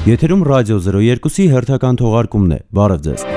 Եթերում ռադիո 02-ի հերթական թողարկումն է, բարև ձեզ։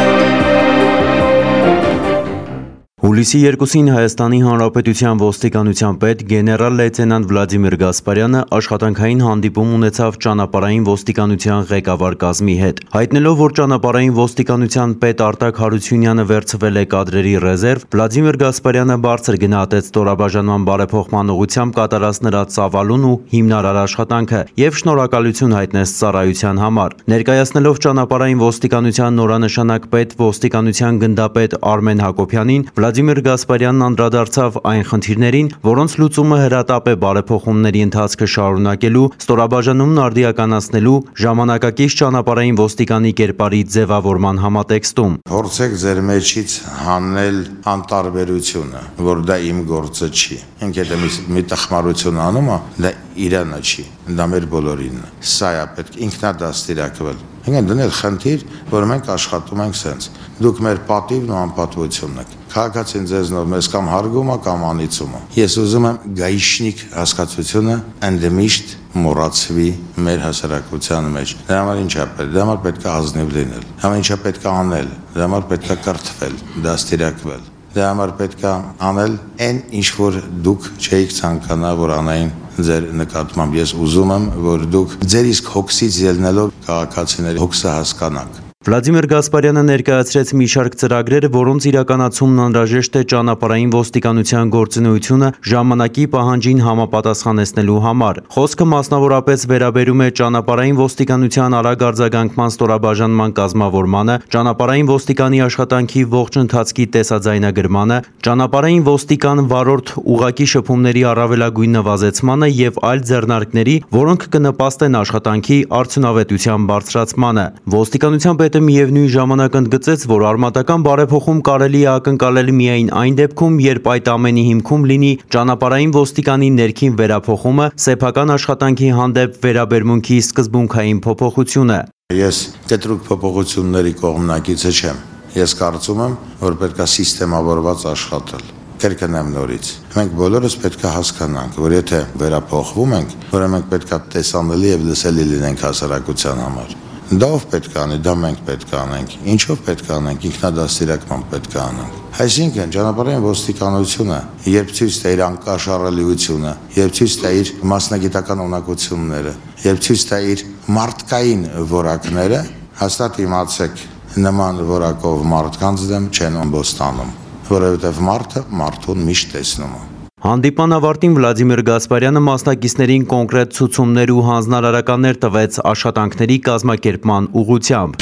Հուլիսի 2-ին Հայաստանի Հանրապետության ոստիկանության պետ գեներալ լեյտենանտ Վլադիմիր Գասպարյանը աշխատանքային հանդիպում ունեցավ ճանապարհային ոստիկանության ղեկավար կազմի հետ։ Հայտնելով, որ ճանապարհային ոստիկանության պետ Արտակ Հարությունյանը վերցվել է կադրերի ռեզերվ, Վլադիմիր Գասպարյանը բարձր գնահատեց ստորաբաժանման բարեփոխման ուղղությամբ կատարած նրա ծավալուն ու հիմնարար աշխատանքը եւ շնորհակալություն հայտնեց ծառայության համար։ Ներկայացնելով ճանապարհային ոստիկանության նորանշանակ պետ ոստիկանության գնդապետ Արմեն Հակոբյանին, Վլադիմիր Գասպարյանն անդրադարձավ այն խնդիրներին, որոնց լուծումը հրատապ է բարեփոխումների ընթացքը շարունակելու, ստորաբաժանումն արդիականացնելու, ժամանակակից ճանապարհային ոստիկանի կերպարի ձևավորման համատեքստում։ Փորձեք ձեր մեջից հանել անտարբերությունը, որ դա իմ գործը չի։ Ինքը դա մի տխմարություն անում է, դա իրանը չի, դա մեր բոլորինն է։ Սա է պետք ինքնադաստիարակվել։ Ինքն դնել խնդիր, որ մենք աշխատում ենք սենց։ Դուք մեր պատիվն ու անպատվությունն եք։ Քաղաքացին ձեզնով մեզ կամ հարգում է, կամ անիծում է։ Ես ուզում եմ գայիշնիկ հասկացությունը ընդմիշտ մոռացվի մեր հասարակության մեջ։ Դրա համար ինչ է պետք։ Դրա համար պետք է ազնիվ լինել։ Դրա համար ինչ է պետք է անել։ Դրա համար պետք է կրթվել, դաստիարակվել։ Դրա համար պետք է անել այն, ինչ որ դուք չէիք ցանկանա, որ անային ձեր նկատմամբ։ Ես ուզում եմ, որ դուք ձեր իսկ հոգսից ելնելով քաղաքացիների հոգսը հասկանաք։ Վլադիմիր Գասպարյանը ներկայացրեց մի շարք ծրագրեր, որոնց իրականացումն անհրաժեշտ է ճանապարհային ոստիկանության գործունեությունը ժամանակի պահանջին համապատասխանեցնելու համար։ Խոսքը մասնավորապես վերաբերում է ճանապարհային ոստիկանության արագ արձագանքման ստորաբաժանման կազմավորմանը, ճանապարհային ոստիկանի աշխատանքի ողջ ընթացքի տեսաձայնագրմանը, ճանապարհային ոստիկան վարորդ ուղղակի շփումների առավելագույն նվազեցմանը եւ այլ ձեռնարկների, որոնք կնպաստեն աշխատանքի արդյունավետության բարձրացմանը։ Ոստիկանության պետը միևնույն ժամանակ ընդգծեց, որ արմատական բարեփոխում կարելի է ակնկալել միայն այն դեպքում, երբ այդ ամենի հիմքում լինի ճանապարհային ոստիկանի ներքին վերափոխումը, սեփական աշխատանքի հանդեպ վերաբերմունքի սկզբունքային փոփոխությունը։ Ես կտրուկ փոփոխությունների կողմնակիցը չեմ։ Ես կարծում եմ, որ պետք է սիստեմավորված աշխատել։ Կրկնեմ նորից։ Մենք բոլորս պետք է հասկանանք, որ եթե վերափոխվում ենք, ուրեմն մենք պետք է տեսանելի եւ լսելի լինենք հասարակության համար։ Դա ով պետք է անի, դա մենք պետք է անենք։ Ինչով պետք է անենք, ինքնադաստիարակման պետք է անենք։ Այսինքն ճանապարհային ոստիկանությունը, երբ ցույց տա իր անկաշառելիությունը, երբ ցույց տա իր մասնագիտական ունակությունները, երբ ցույց տա իր մարդկային որակները, հաստատ իմացեք, նման որակով մարդկանց դեմ չեն ամբոստանում, որովհետև մարդը մարդուն միշտ տեսնում է։ Հանդիպման ավարտին Վլադիմիր Գասպարյանը մասնակիցներին կոնկրետ ցուցումներ ու հանձնարարականներ տվեց աշխատանքների կազմակերպման ուղղությամբ։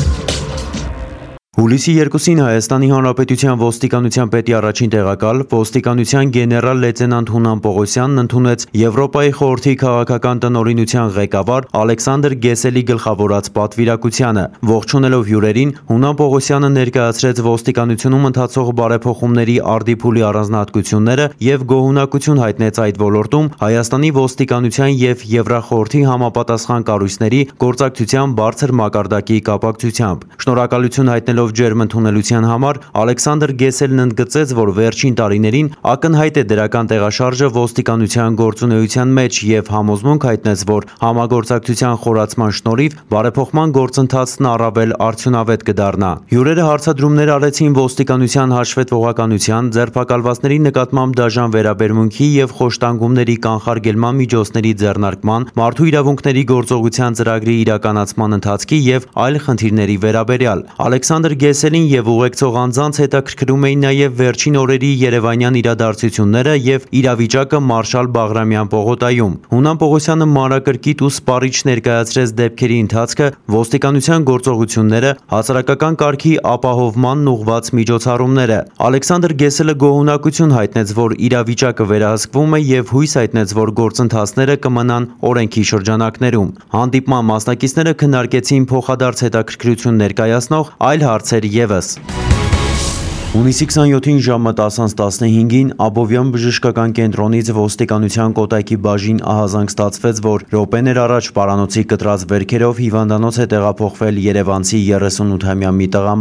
Հուլիսի 2-ին Հայաստանի Հանրապետության ոստիկանության պետի առաջին տեղակալ, ոստիկանության գեներալ լեյտենանտ Հունան Պողոսյանն ընդունեց Եվրոպայի խորհրդի քաղաքական տնօրինության ղեկավար Ալեքսանդր Գեսելի գլխավորած պատվիրակությանը։ Ողջունելով հյուրերին, Հունան Պողոսյանը ներկայացրեց ոստիկանությունում ընթացող բարեփոխումների արդիփուլի առանձնահատկությունները եւ գոհունակություն հայտնեց այդ ոլորտում Հայաստանի ոստիկանության եւ Եվրախորհրդի համապատասխան կառույցների գործակցության բարձր մակարդակի կապակցությամբ։ Շնորհակալություն հայտնելով ջերմ ընդունելության համար Ալեքսանդր Գեսելն ընդգծեց, որ վերջին տարիներին ակնհայտ է դրական տեղաշարժը ոստիկանության գործունեության մեջ եւ համոզմունք հայտնեց, որ համագործակցության խորացման շնորհիվ բարեփոխման գործընթացն առավել արդյունավետ կդառնա։ Հյուրերը հարցադրումներ արեցին ոստիկանության հաշվետվողականության, ձերբակալվածների նկատմամբ դաժան վերաբերմունքի եւ խոշտանգումների կանխարգելման միջոցների ձեռնարկման, մարդու իրավունքների գործողության ծրագրի իրականացման ընթացքի եւ այլ խնդիրների վերաբերյալ։ Ալեքսանդր Գեսելին եւ ուղեկցող անձանց հետաքրքրում էին նաեւ վերջին օրերի երևանյան իրադարձությունները եւ իրավիճակը Մարշալ Բաղրամյան պողոտայում։ Հունան Պողոսյանը մանրակրկիտ ու սպառիչ ներկայացրեց դեպքերի ընթացքը, ոստիկանության գործողությունները, հասարակական կարգի ապահովմանն ուղղված միջոցառումները։ Ալեքսանդր Գեսելը գոհունակություն հայտնեց, որ իրավիճակը վերահսկվում է եւ հույս հայտնեց, որ գործընթացները կմնան օրենքի շրջանակներում։ Հանդիպման մասնակիցները քննարկեցին փոխադարձ հետաքրքրություն ներկայացնող այլ հարցեր ևս։ Հունիսի 27-ին ժամը 10:15-ին Աբովյան բժշկական կենտրոնից ոստիկանության Կոտայքի բաժին ահազանգ ստացվեց, որ րոպեներ առաջ պարանոցի կտրած վերքերով հիվանդանոց է տեղափոխվել երևանցի 38-ամյա մի տղամարդ։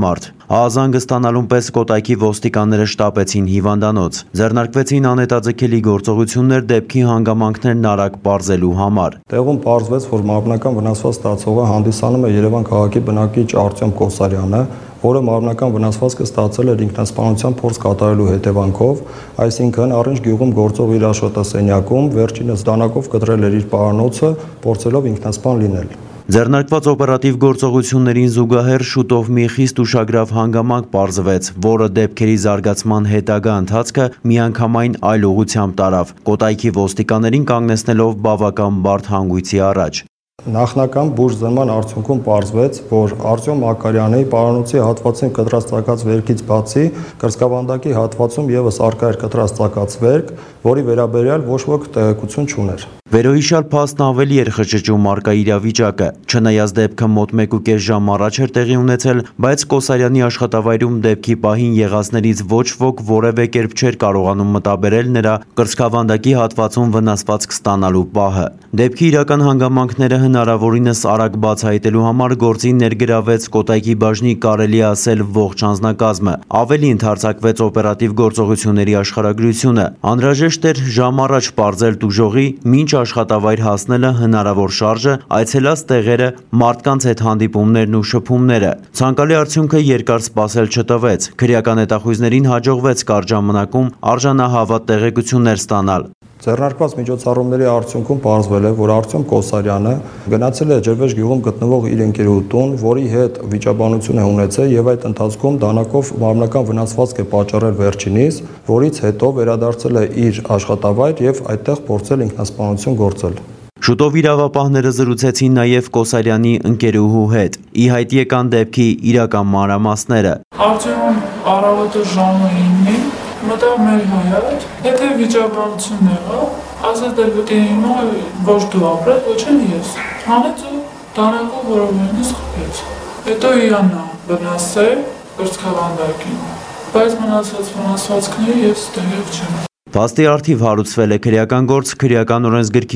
Ահազանգը ստանալուն պես Կոտայքի ոստիկանները շտապեցին հիվանդանոց։ Ձեռնարկվեցին անհետաձգելի գործողություններ դեպքի հանգամանքներն արագ պարզելու համար։ Տեղում պարզվեց, որ մարմնական վնասված ստացողը հանդիսանում է Երևան քաղաքի բնակիչ Արտյոմ Կոսարյանը, որը մարմնական վնասվածքը ստացել էր ինքնասպանության փորձ կատարելու հետևանքով, այսինքն առինջ գյուղում գործող իր աշխատասենյակում վերջինս դանակով կտրել էր իր պարանոցը, փորձելով ինքնասպան լինել։ Ձեռնարկված օպերատիվ գործողություններին զուգահեռ շուտով մի խիստ ուշագրավ հանգամանք պարզվեց, որը դեպքերի զարգացման հետագա ընթացքը միանգամայն այլ ուղղությամբ տարավ, Կոտայքի ոստիկաններին կանգնեցնելով բավական բարդ հանգույցի առաջ։ Նախնական բուժզնման արդյունքում պարզվեց, որ Արտյոմ Մակարյանի պարանոցի հատվածին կտրած ծակած վերքից բացի կրծքավանդակի հատվածում ևս առկա էր կտրած ծակած վերք, որի վերաբերյալ ոչ ոք տեղեկություն չուներ։ Վերոհիշյալ փաստն ավելի էր խճճում առկա իրավիճակը, չնայած դեպքը մոտ 1.5 ժամ առաջ էր տեղի ունեցել, բայց Կոսարյանի աշխատավայրում դեպքի պահին եղածներից ոչ ոք որևէ կերպ չէր կարողանում մտաբերել նրա կրծքավանդակի հատվածում վնասվածք ստանալու պահը։ Դեպքի իրական հանգամանքները հնարավորինս արագ բացահայտելու համար գործին ներգրավեց Կոտայքի բաժնի կարելի ասել ողջ անձնակազմը, ավելի ընդարձակվեց օպերատիվ գործողությունների աշխարհագրությունը, անհրաժեշտ էր ժամ առաջ պարզել տուժողի, մինչ աշխատավայր հասնելը հնարավոր շարժը, այցելած տեղերը, մարդկանց հետ հանդիպումներն ու շփումները։ Ցանկալի արդյունքը երկար սպասել չտվեց, քրեական հետախույզներին հաջողվեց կարճ ժամանակում արժանահավատ տեղեկություններ ստանալ։ Ձեռնարկված միջոցառումների արդյունքում պարզվել է, որ Արտյոմ Կոսարյանը գնացել է Ջրվեժ գյուղում գտնվող իր ընկերուհու տուն, որի հետ վիճաբանություն է ունեցել եւ այդ ընթացքում դանակով մարմնական վնասվածք է պատճառել վերջինիս, որից հետո վերադարձել է իր աշխատավայր եւ այդտեղ փորձել ինքնասպանություն գործել։ Շուտով իրավապահները զրուցեցին նաև Կոսարյանի ընկերուհու հետ։ Ի հայտ եկան դեպքի իրական մանրամասները։ Արտյոմ առավոտը ժամը 9-ին մտավ մեր հայր, եթե վիճաբանություն եղավ, ասաց դե պետք է հիմա ոչ դու ապրես, ոչ էլ ես։ Հանեց ու դանակով որովայնից խփեց։ Հետո իրանա վնասել կրծքավանդակին, բայց մնացած վնասվածքները ես տեղյակ չեմ։ Փաստի առթիվ հարուցվել է քրեական գործ քրեական օրենսգրքի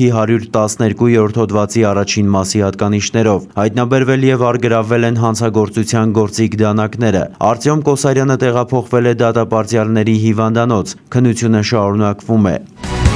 112-րդ հոդվածի առաջին մասի հատկանիշներով, հայտնաբերվել եւ առգրավվել են հանցագործության գործիք դանակները։ Արտյոմ Կոսարյանը տեղափոխվել է դատապարտյալների հիվանդանոց, քննությունը շարունակվում է։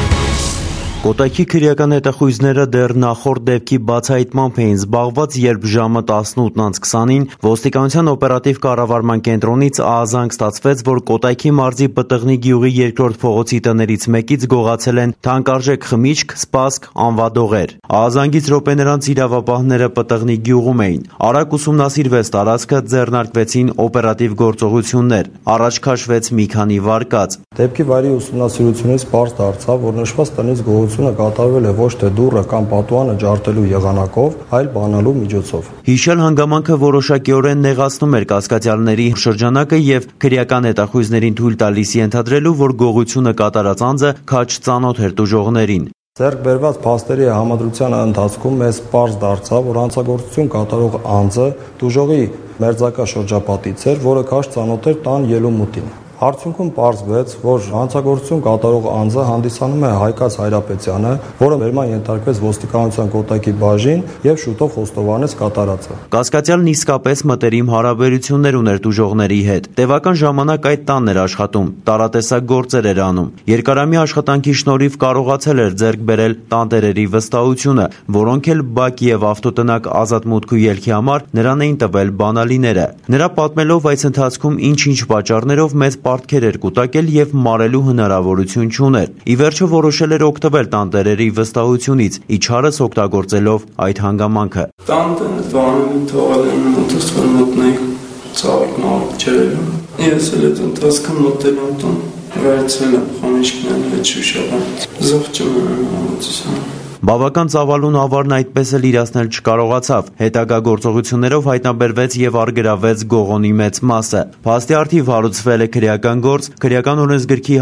Կոտայքի քրեական հետախույզները դեռ նախորդ դեպքի բացահայտմամբ էին զբաղված, երբ ժամը 18:20-ին ոստիկանության օպերատիվ կառավարման կենտրոնից ահազանգ ստացվեց, որ Կոտայքի մարզի Պտղնի գյուղի երկրորդ փողոցի տներից մեկից գողացել են թանկարժեք խմիչք, սպասք, անվադողեր։ Ահազանգից րոպեներ անց իրավապահները Պտղնի գյուղում էին։ Արագ ուսումնասիրվեց տարածքը, ձեռնարկվեցին օպերատիվ գործողություններ։ Առաջ քաշվեց մի քանի վարկած։ Դեպքի վայրի ուսումնասիրությունից պարզ դարձավ, որ նշված տնից գողությունը կատարվել է ոչ թե դուռը կամ պատուհանը ջարդելու եղանակով, այլ բանալու միջոցով։ Հիշյալ հանգամանքը որոշակիորեն նեղացնում էր կասկածյալների շրջանակը եւ քրեական հետախույզներին թույլ տալիս ենթադրելու, որ գողությունը կատարած անձը քաչ ծանոթ էր տուժողներին։ Ձեռք բերված փաստերի համադրության ընթացքում մեզ պարզ դարձավ, որ հանցագործություն կատարող անձը տուժողի մերձակա շրջապատից էր, որը քաչ ծանոթ էր տան ելումուտին։ Արդյունքում պարզվեց, որ հանցագործություն կատարող անձը հանդիսանում է Հայկաց Հայրապետյանը, որը վերման ենթարկվեց ոստիկանության Կոտայքի բաժին եւ շուտով խոստովանեց կատարածը։ Կասկածյալն իսկապես մտերիմ հարաբերություններ ուներ տուժողների հետ։ Տևական ժամանակ այդ տանն էր աշխատում, տարատեսակ գործեր էր անում։ Երկարամյա աշխատանքի շնորհիվ կարողացել էր ձեռք բերել տանտերերի վստահությունը, որոնք էլ բակ եւ ավտոտնակ ազատ մուտք ու ելքի համար նրան էին տվել բանալիները։ Նրա պատմելով այս ընթացքում ինչ-ինչ պատճառներով մեծ պարտքեր էր կուտակել եւ մարելու հնարավորություն չուներ։ Ի վերջո որոշել էր օգտվել տանտերերի վստահությունից, իջարս օգտագործելով այդ հանգամանքը։ Տանտերը բանալին թողել են մոտս, որ մտնեի ծաղիկ մարդ ջրելը։ Ես էլ այդ ընթացքում մտել եմ տան, վերցրել եմ խմիչքներն հետ շուշաբան, զղջում եմ ամացիսան։ Բավական ծավալուն ավարն այդպես էլ իրացնել չկարողացավ, հետագա գործողություններով հայտնաբերվեց եւ առգրավվեց գողոնի մեծ մասը։ Փաստի առթիվ հարուցվել է քրեական գործ քրեական օրենսգրքի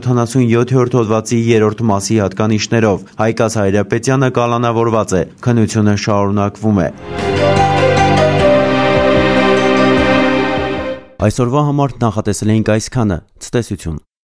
177-րդ հոդվածի 3-րդ մասի հատկանիշներով։ Հայկաց Հայրապետյանը կալանավորված է, քննությունը շարունակվում է։ Այսօրվա համար նախատեսել էինք այսքանը, ցտեսություն։